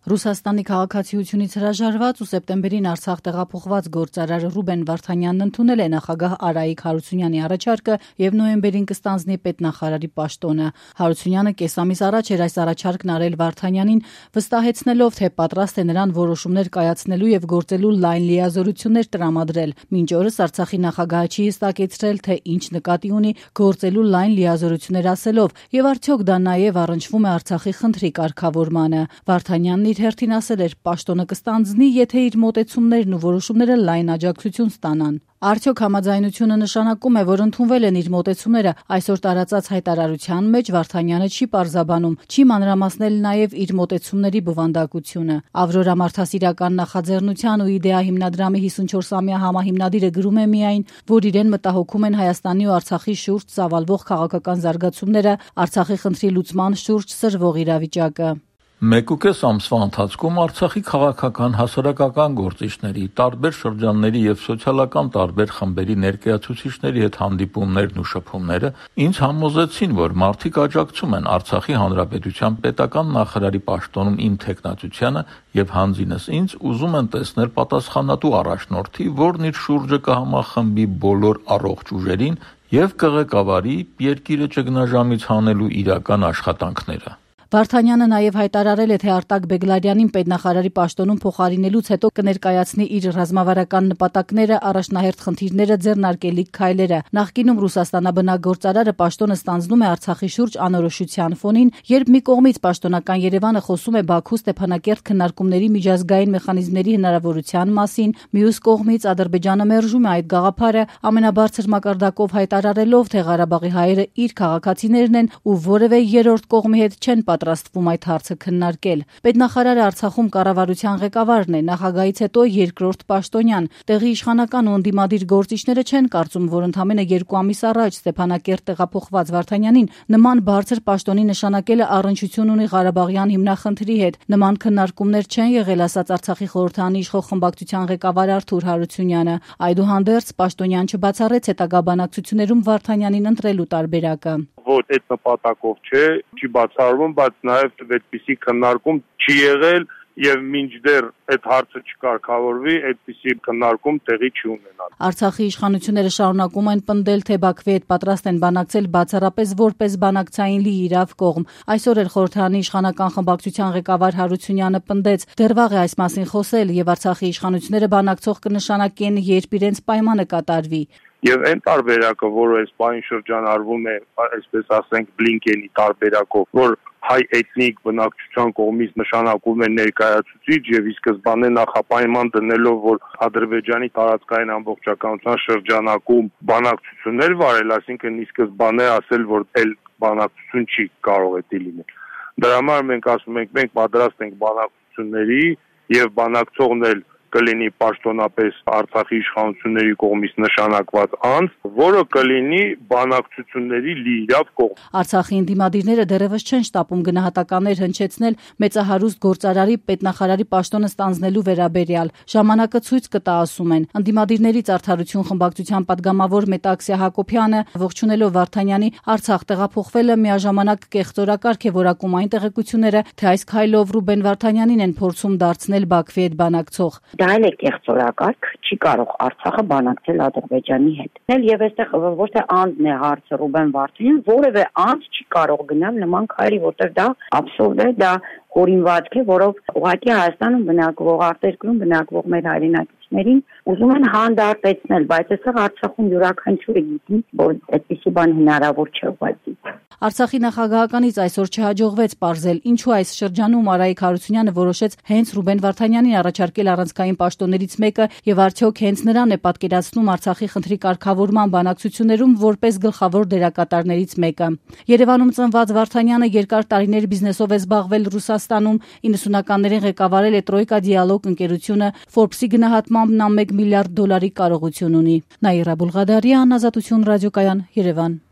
Ռուսաստանի քաղաքացիությունից հրաժարված ու սեպտեմբերին Արցախ տեղափոխված գործարար Ռուբեն Վարդանյանն ընդունել է նախագահ Արայիկ Հարությունյանի առաջարկը եւ նոյեմբերին կստանձնի պետնախարարի պաշտոնը։ Հարությունյանը կես ամիս առաջ էր այս առաջարկն արել Վարդանյանին, վստահեցնելով, թե պատրաստ է նրան որոշումներ կայացնելու եւ գործելու լայն լիազորություններ տրամադրել։ Մինչ օրս Արցախի նախագահը չի հստակեցրել, թե ինչ նկատի ունի գործելու լայն լիազորություններ ասելով եւ արդյոք դա նաեւ առնչվում է Արցախի խնդրի կարգավորմանը։ Վարդանյանն իր հերթին ասել էր, պաշտոնը կստանձնի, եթե իր մոտեցումներն ու որոշումները լայն աջակցություն ստանան։ Արդյոք համաձայնությունը նշանակում է, որ ընդունվել են իր մոտեցումները, այսօր տարածած հայտարարության մեջ Վարդանյանը չի պարզաբանում, չի մանրամասնել նաև իր մոտեցումների բովանդակությունը։ Ավրորա մարդասիրական նախաձեռնության ու իդեա հիմնադրամի 54-ամյա համահիմնադիրը գրում է միայն, որ իրեն մտահոգում են Հայաստանի ու Արցախի շուրջ ծավալվող քաղաքական զարգացումները, Արցախի խնդրի լուծման շուրջ սրվող իրավիճակը։ 1.5 ամսվա ընթացքում Արցախի քաղաքական, հասարակական գործիչների, տարբեր շրջանների եւ սոցիալական տարբեր խմբերի ներկայացուցիչների հետ հանդիպումներն ու շփումները ինձ համոզեցին, որ մարդիկ աջակցում են Արցախի Հանրապետության պետական նախարարի պաշտոնում իմ թեկնածությանը եւ հանձինս ինձ ուզում են տեսնել պատասխանատու առաջնորդի, որն իր շուրջը կհամախմբի բոլոր առողջ ուժերին եւ կղեկավարի երկիրը ճգնաժամից հանելու իրական աշխատանքները։ Վարդանյանը նաև հայտարարել է, թե Արտակ Բեգլարյանին պետնախարարի պաշտոնում փոխարինելուց հետո կներկայացնի իր ռազմավարական նպատակները, առաջնահերթ խնդիրները, ձեռնարկելիք քայլերը։ Նախկինում Ռուսաստանաբնակ գործարարը պաշտոնը ստանձնում է Արցախի շուրջ անորոշության ֆոնին, երբ մի կողմից պաշտոնական Երևանը խոսում է Բաքու-Ստեփանակերտ քննարկումների միջազգային մեխանիզմների հնարավորության մասին, մյուս կողմից Ադրբեջանը մերժում է այդ գաղափարը, ամենաբարձր մակարդակով հայտարարելով, թե Ղարաբաղի հայերը իր քաղաքացիներն են ու որևէ երրորդ կողմի հետ չեն պատրաստվում այդ հարցը քննարկել։ Պետնախարարը Արցախում կառավարության ղեկավարն է, նախագահից հետո երկրորդ պաշտոնյան։ Տեղի իշխանական ու ընդդիմադիր գործիչները չեն կարծում, որ ընդամենը 2 ամիս առաջ Ստեփանակերտ տեղափոխված Վարդանյանին նման բարձր պաշտոնի նշանակելը առնչություն ունի Ղարաբաղյան հիմնախնդրի հետ։ Նման քննարկումներ չեն եղել, ասաց Արցախի խորհրդանի իշխող խմբակցության ղեկավար Արթուր Հարությունյանը։ Այդուհանդերձ պաշտոնյան չբացառեց հետագա բանակցություններում Վարդանյանին ընտրելու տարբերակը։ Ոչ այդ նպատակով չի բացառվում, բայց նաև այդպիսի քննարկում չի եղել եւ մինչդեռ այդ հարցը չկարգավորվի, այդպիսի քննարկում տեղի չի ունենալ։ Արցախի իշխանությունները շարունակում են պնդել, թե Բաքվի հետ պատրաստ են բանակցել բացառապես որպես բանակցային լիիրավ կողմ։ Այսօր էլ խորհրդանի իշխանական խմբակցության ղեկավար Հարությունյանը պնդեց, դեռ վաղ է այս մասին խոսել եւ Արցախի իշխանությունները բանակցող կնշանակեն, երբ իրենց պայմանը կատարվի։ Եվ այն տարբերակը, որը այս պահին շրջանառվում է, այսպես ասենք, Բլինկենի տարբերակով, որ հայ էթնիկ բնակչության կողմից նշանակում է ներկայացուցիչ եւ ի սկզբանե նախապայման դնելով, որ Ադրբեջանի տարածքային ամբողջականության շրջանակում բանակցություններ վարել, այսինքն ի սկզբանե ասել, որ այլ բանակցություն չի կարող է լինել։ Դրա համար մենք ասում ենք, մենք պատրաստ ենք բանակցությունների եւ բանակցողն էլ կլինի պաշտոնապես Արցախի իշխանությունների կողմից նշանակված անձ, որը կլինի բանակցությունների լիիրավ կողմ։ Արցախի ընդդիմադիրները դեռևս չեն շտապում գնահատականներ հնչեցնել մեծահարուստ գործարարի պետնախարարի պաշտոնը ստանձնելու վերաբերյալ։ Ժամանակը ցույց կտա, ասում են։ Ընդդիմադիրներից Արդարություն խմբակցության падգամավոր Մետաքսիա Հակոբյանը ողջունելով Վարդանյանի Արցախ տեղափոխվելը միաժամանակ կեղծորակարգ է որակում այն տեղեկությունները, թե այս քայլով Ռուբեն Վարդանյանին են փորձում դարձնել Բաքվի հետ բանակցող։ Դա էլ է կեղծորակարգ, չի կարող Արցախը բանակցել Ադրբեջանի հետ։ Եվ այստեղ ոչ թե անձն է հարցը Ռուբեն Վարդանյան, որևէ անձ չի կարող գնալ նման քայլի, որտեղ դա աբսուրդ է, դա հորինվածք է, որով ուղղակի Հայաստանում բնակվող, արտերկրում բնակվող մեր հայրենակիցներին ուզում են հանդարտեցնել, բայց այստեղ Արցախում յուրաքանչյուրը գիտի, որ այդպիսի բան հնարավոր չէ ուղղակի։ Արցախի նախագահականից այսօր չհաջողվեց պարզել, ինչու այս շրջանում Արայիկ Հարությունյանը որոշեց հենց Ռուբեն Վարդանյանին առաջարկել առանցքային պաշտոններից մեկը եւ արդյոք հենց նրան է պատկերացնում Արցախի խնդրի կարգավորման բանակցություններում որպես գլխավոր դերակատարներից մեկը։ Երևանում ծնված Վարդանյանը երկար տարիներ բիզնեսով է զբաղվել Ռուսաստանում, 90-ականներին ղեկավարել է Տրոյկա Դիալոգ ընկերությունը, Forbes-ի գնահատմամբ նա $1 միլիարդ կարողություն ունի։ Նաիրա Բուլղադարյան, Ազատություն ռադիոկայան, Երևան։